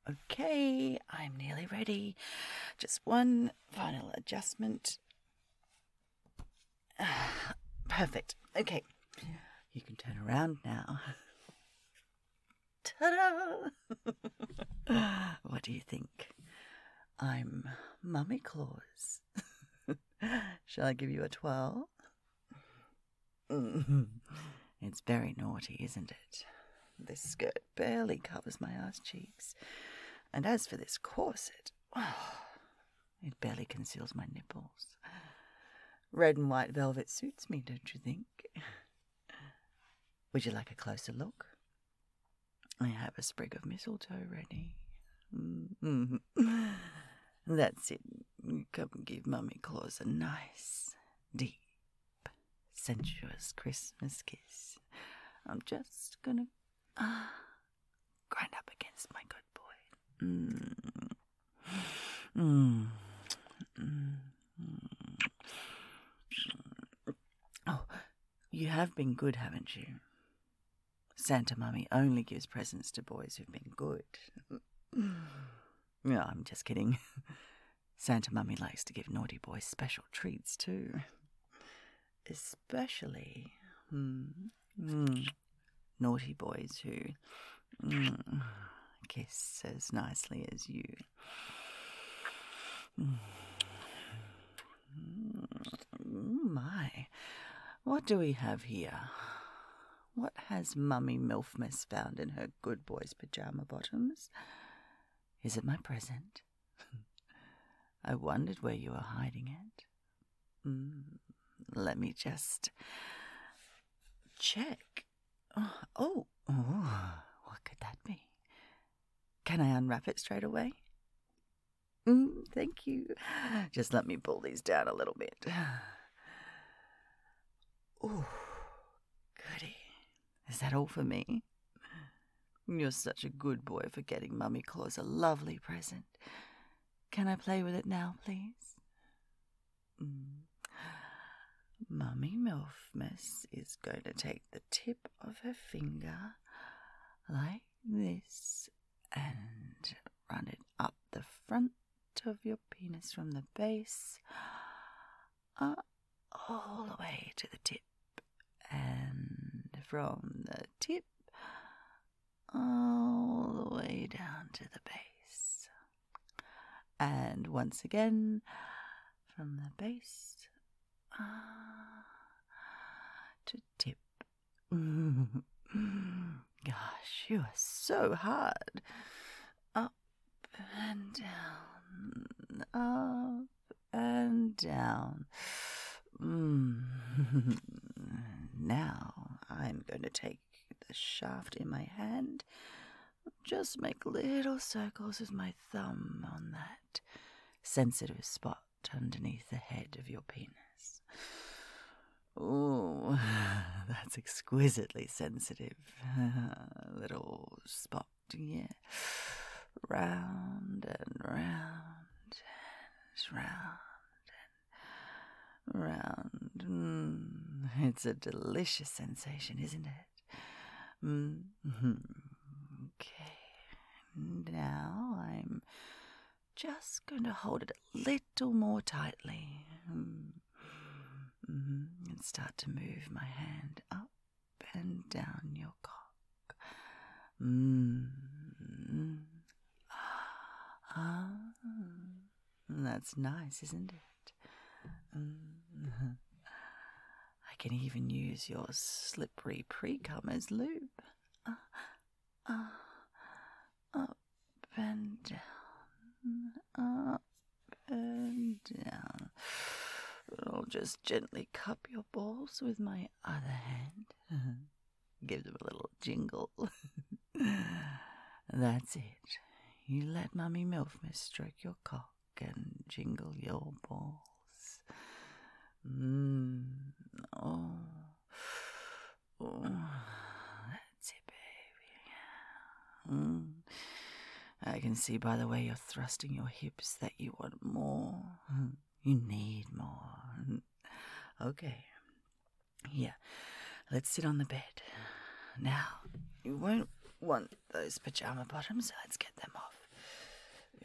Okay, I'm nearly ready. Just one final adjustment. Perfect. Okay, you can turn around now. Ta-da! What do you think? I'm Mummy Claus. Shall I give you a twirl? It's very naughty, isn't it? This skirt barely covers my ass cheeks. And as for this corset, it barely conceals my nipples. Red and white velvet suits me, don't you think? Would you like a closer look? I have a sprig of mistletoe ready. That's it. Come and give Mummy Claus a nice, deep, sensuous Christmas kiss. I'm just gonna grind up against my good boy. Oh, you have been good, haven't you? Santa Mummy only gives presents to boys who've been good. No, I'm just kidding. Santa Mummy likes to give naughty boys special treats too. Especially naughty boys who kiss as nicely as you. My, what do we have here? What has Mummy Milfmas found in her good boy's pyjama bottoms? Is it my present? I wondered where you were hiding it. Let me just check. Oh, what could that be? Can I unwrap it straight away? Thank you. Just let me pull these down a little bit. Oh, goody. Is that all for me? You're such a good boy for getting Mummy Claus a lovely present. Can I play with it now, please? Mummy Milfmas is going to take the tip of her finger like this and run it up the front of your penis from the base all the way to the tip, and from the tip all the way down to the base, and once again from the base to tip. Gosh, you are so hard. Up and down, up and down. Now I'm going to take the shaft in my hand, just make little circles with my thumb on that sensitive spot underneath the head of your penis. Oh, that's exquisitely sensitive. Little spot, yeah. Round and round and round and round. It's a delicious sensation, isn't it? Okay. Now I'm just going to hold it a little more tightly. And start to move my hand up and down your cock. That's nice, isn't it? I can even use your slippery pre-cum as lube. Up and down, up and down. I'll just gently cup your balls with my other hand. Give them a little jingle. That's it. You let Mummy Milfmas stroke your cock and jingle your balls. Oh, that's it, baby. I can see by the way you're thrusting your hips that you want more. You need more. Okay. Here, let's sit on the bed. Now, you won't want those pyjama bottoms, so let's get them off.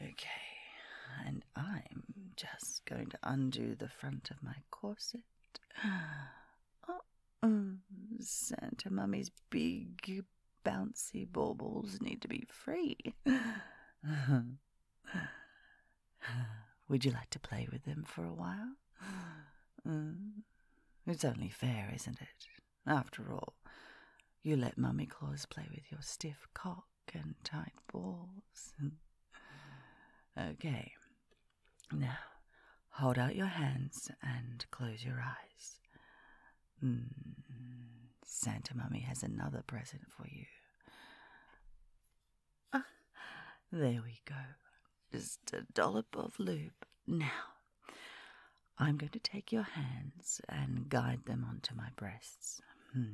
Okay, and I'm just going to undo the front of my corset. Santa Mummy's big, bouncy baubles need to be free. Would you like to play with them for a while? It's only fair, isn't it? After all, you let Mummy Claus play with your stiff cock and tight balls. Okay, now hold out your hands and close your eyes. Santa Mummy has another present for you. There we go. Just a dollop of lube. Now, I'm going to take your hands and guide them onto my breasts.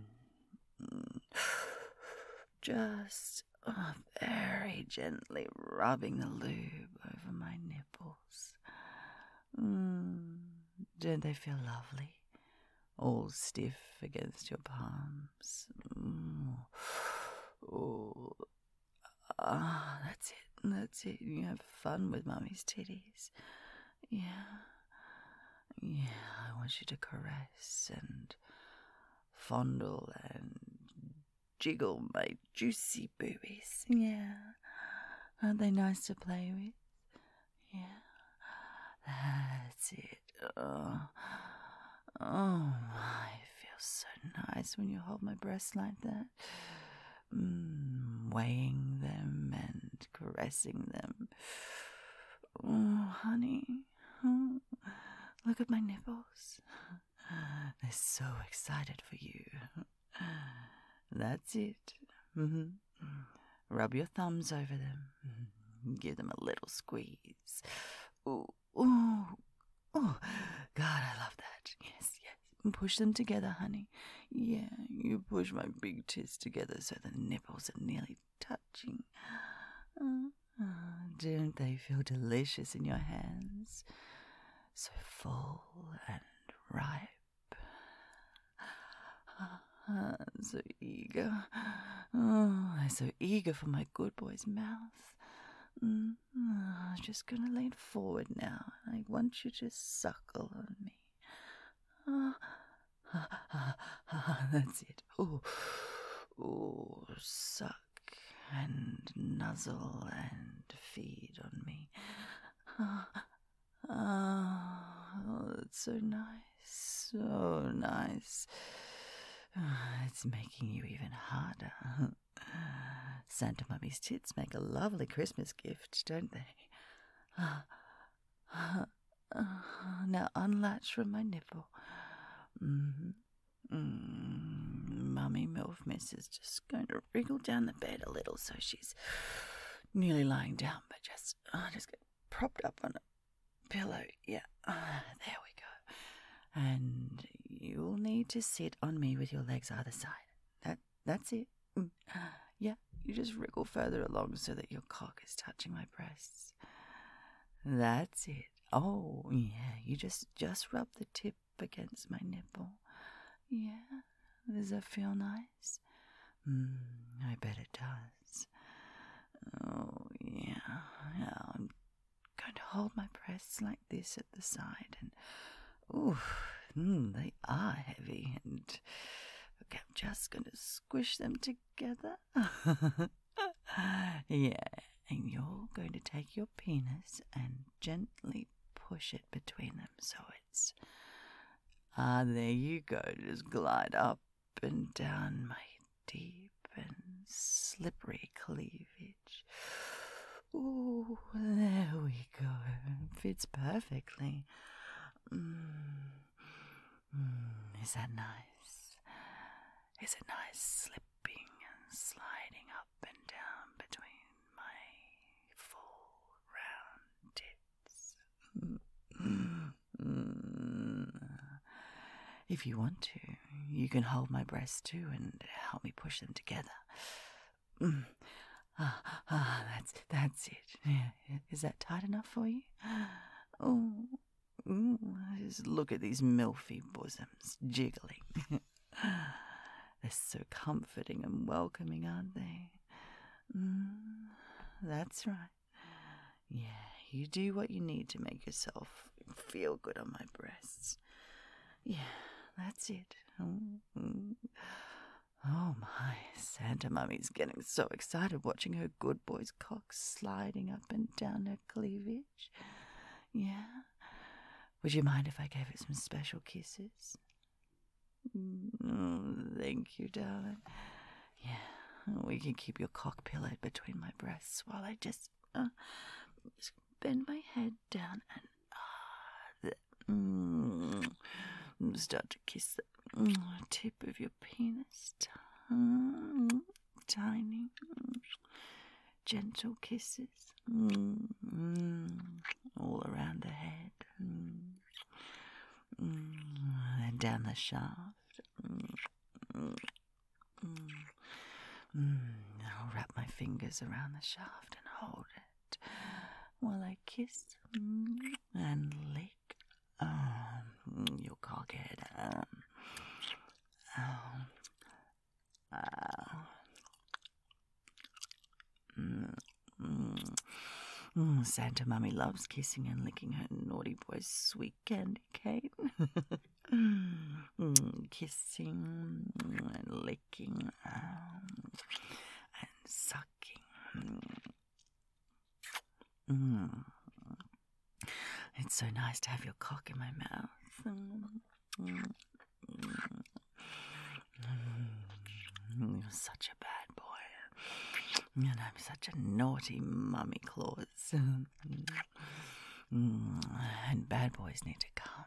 Just very gently rubbing the lube over my nipples. Don't they feel lovely? All stiff against your palms. That's it. You have fun with Mummy's titties. Yeah, I want you to caress and fondle and jiggle my juicy boobies. Yeah, aren't they nice to play with? Yeah, that's it. Oh my, it feels so nice when you hold my breasts like that. Weighing them and caressing them. Oh, honey, look at my nipples. They're so excited for you. That's it. Rub your thumbs over them. Give them a little squeeze. Oh, God, I love that. Yes. Push them together, honey. Yeah, you push my big tits together so the nipples are nearly touching. Don't they feel delicious in your hands? So full and ripe. So eager. I'm so eager for my good boy's mouth. I'm just gonna lean forward now. I want you to suckle on me. That's it. Suck and nuzzle and feed on me. It's so nice, so nice. It's making you even harder. Santa Mummy's tits make a lovely Christmas gift, don't they? Now unlatch from my nipple. Mummy MILF Miss is just going to wriggle down the bed a little so she's nearly lying down, but just get propped up on a pillow. Yeah, there we go. And you'll need to sit on me with your legs either side. That's it. Yeah, you just wriggle further along so that your cock is touching my breasts. That's it. Oh, yeah, you just rub the tip against my nipple. Yeah, does that feel nice? I bet it does. Oh, yeah. I'm going to hold my breasts like this at the side, and they are heavy, and okay, I'm just going to squish them together. Yeah, and you're going to take your penis and gently push it between them so it's... there you go. Just glide up and down my deep and slippery cleavage. Ooh, there we go. Fits perfectly. Is that nice? Is it nice slipping and sliding up and down between my full round tits? If you want to, you can hold my breasts too and help me push them together. That's it. Is that tight enough for you? Just look at these milfy bosoms jiggling. They're so comforting and welcoming, aren't they? That's right. Yeah, you do what you need to make yourself feel good on my breasts. Yeah, that's it. Oh my, Santa Mummy's getting so excited watching her good boy's cock sliding up and down her cleavage. Yeah? Would you mind if I gave it some special kisses? Thank you, darling. Yeah, we can keep your cock pillowed between my breasts while I just bend my head down and start to kiss the tip of your penis. Tiny, gentle kisses all around the head and down the shaft. I'll wrap my fingers around the shaft and hold it while I kiss and lick your cockhead. Santa Mummy loves kissing and licking her naughty boy's sweet candy cane. Kissing and licking and sucking. It's so nice to have your cock in my mouth. You're such a bad boy. And I'm such a naughty Mummy Claus. And bad boys need to come.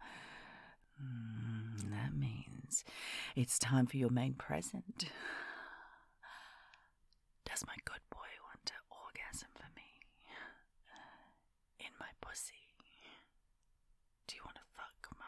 That means it's time for your main present. Does my good boy want to orgasm for me? In my pussy? Do you want to fuck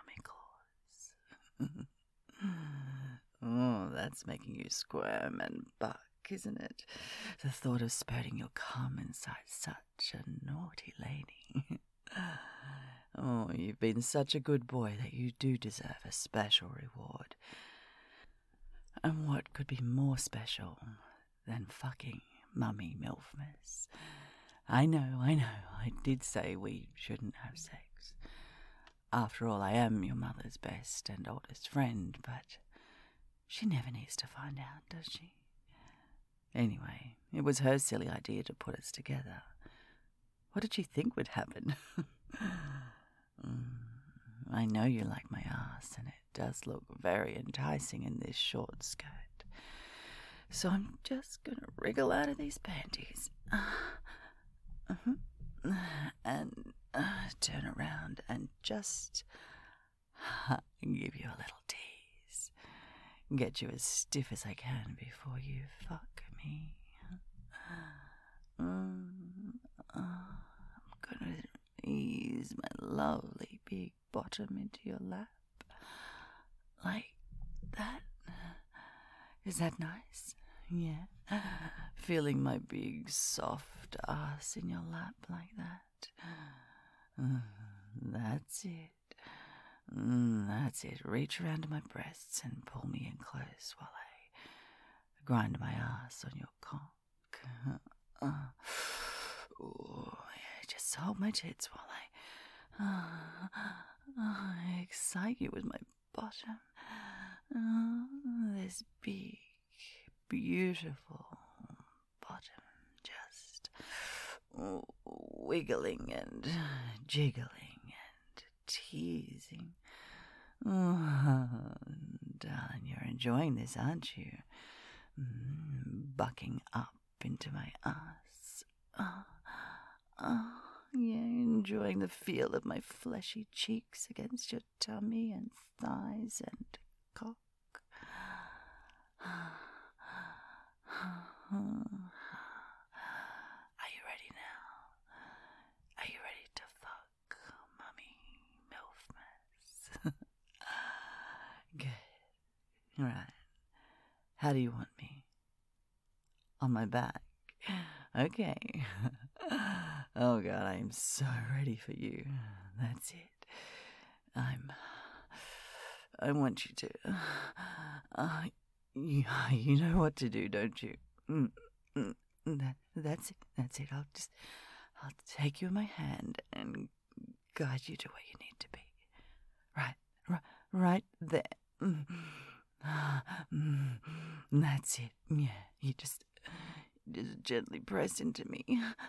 Mummy Claus? Oh, that's making you squirm and buck, isn't it? The thought of spurting your cum inside such a naughty lady. Oh, you've been such a good boy that you do deserve a special reward. And what could be more special than fucking Mummy Milfmas? I know, I did say we shouldn't have sex. After all, I am your mother's best and oldest friend, but she never needs to find out, does she? Anyway, it was her silly idea to put us together. What did she think would happen? I know you like my ass, and it does look very enticing in this short skirt. So I'm just gonna wriggle out of these panties. And turn around and just give you a little tease. Get you as stiff as I can before you fuck me. I'm gonna ease my lovely big bottom into your lap. Like that. Is that nice? Yeah. Feeling my big soft ass in your lap like that. That's it. That's it. Reach around to my breasts and pull me in close while I grind my ass on your cock. Just hold my tits while I excite you with my bottom. This big, beautiful bottom just wiggling and jiggling and teasing. Darling, you're enjoying this, aren't you? Bucking up into my ass. Yeah, enjoying the feel of my fleshy cheeks against your tummy and thighs and cock. Are you ready now? Are you ready to fuck Mummy Milfmas? Good. Right. How do you want me? On my back? Okay. Oh God, I am so ready for you. That's it. I want you to. You know what to do, don't you? That's it. That's it. I'll take you in my hand and guide you to where you need to be. Right there. That's it. Yeah, you just gently press into me.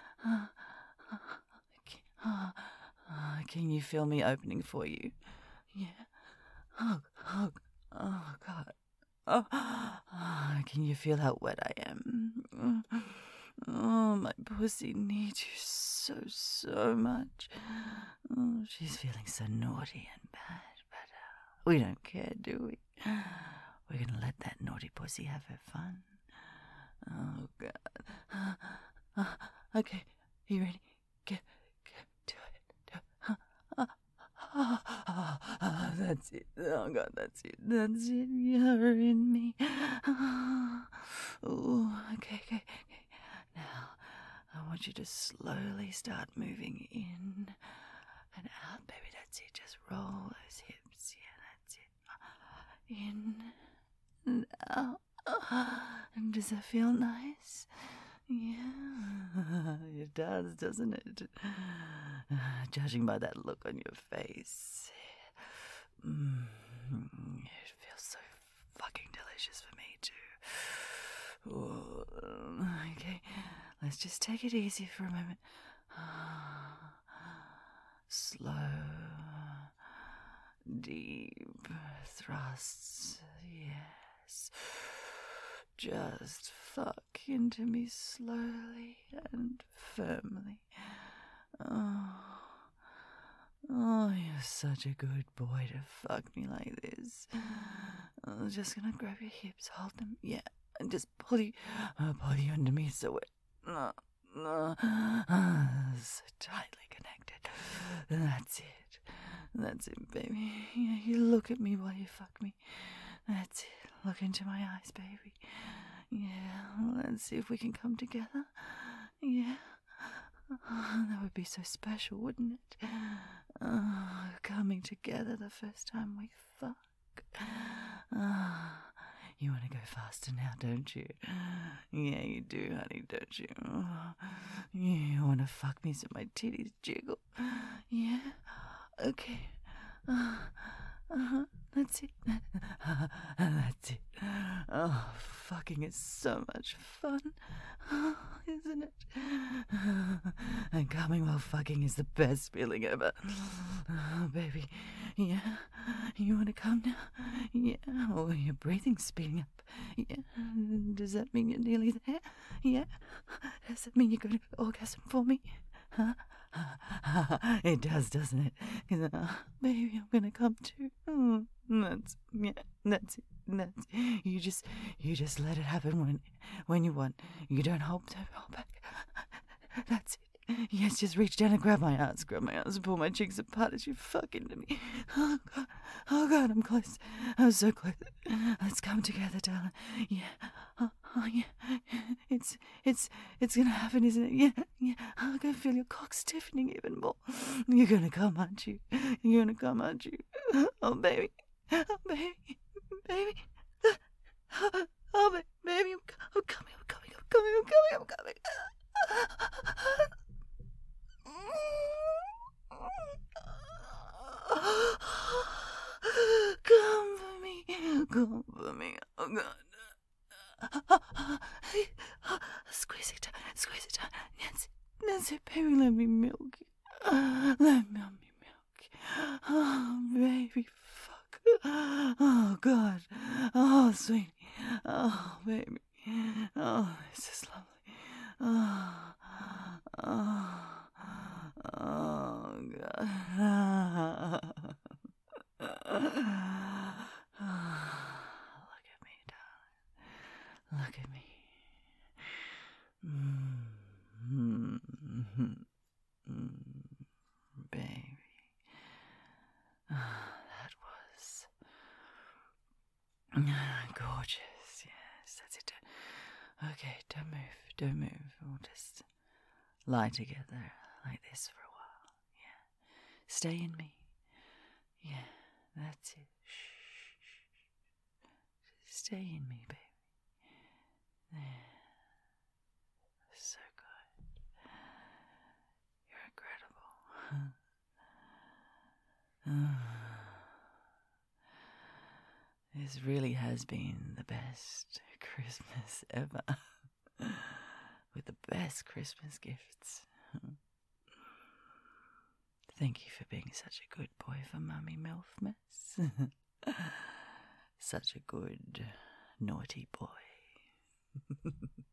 Can you feel me opening for you? Yeah. Oh God. Can you feel how wet I am? Oh, my pussy needs you so much. Oh, she's feeling so naughty and bad, but we don't care, do we? We're gonna let that naughty pussy have her fun. Oh, God. Okay, you ready? Get do it. That's it. Oh, God, that's it. You're in me. Oh, okay. Now, I want you to slowly start moving in and out, baby. That's it. Just roll those hips. Yeah, that's it. In and out. And does that feel nice? Yeah, it does, doesn't it? Judging by that look on your face, it feels so fucking delicious for me too. Ooh, okay, let's just take it easy for a moment. Slow, deep thrusts, yes. Just fuck into me slowly and firmly. Oh, you're such a good boy to fuck me like this. I'm just gonna grab your hips, hold them, yeah, and just pull you under me so we're so tightly connected. That's it, baby. Yeah, you look at me while you fuck me. That's it. Look into my eyes, baby. Yeah, let's see if we can come together. Yeah. That would be so special, wouldn't it? Coming together the first time we fuck. You want to go faster now, don't you? Yeah, you do, honey, don't you? You want to fuck me so my titties jiggle? Yeah? Okay. That's it. That's it. Oh, fucking is so much fun, isn't it? And coming while fucking is the best feeling ever. Oh, baby. Yeah. You want to come now? Yeah. Oh, your breathing's speeding up. Yeah. Does that mean you're nearly there? Yeah. Does that mean you're going to orgasm for me? Huh? It does, doesn't it? 'Cause, baby, I'm gonna come too. That's it. You just let it happen when you want. You don't hold back. That's it. Yes, just reach down and grab my arms, and pull my cheeks apart as you fuck into me. Oh God, I'm close. I'm so close. Let's come together, darling. Yeah. Yeah. It's gonna happen, isn't it? Yeah. I'm gonna feel your cock stiffening even more. You're gonna come, aren't you? Oh, baby. Oh, baby. Oh, baby, I'm coming. Come for me, oh God. Squeeze it down. Nancy, baby, let me milk you. Let me milk you. Oh, baby, fuck. Oh, God. Oh, sweetie. Oh, baby. Oh, this is lovely. Oh, God. Look at me, darling. Look at me. Baby. That was gorgeous. Yes, that's it. Okay, don't move. We'll just lie together like this for a while. Yeah. Stay in me. Yeah, that's it. Shh. Stay in me, baby. There. So good. This really has been the best Christmas ever. With the best Christmas gifts. Thank you for being such a good boy for Mummy Milfmas. Such a good, naughty boy.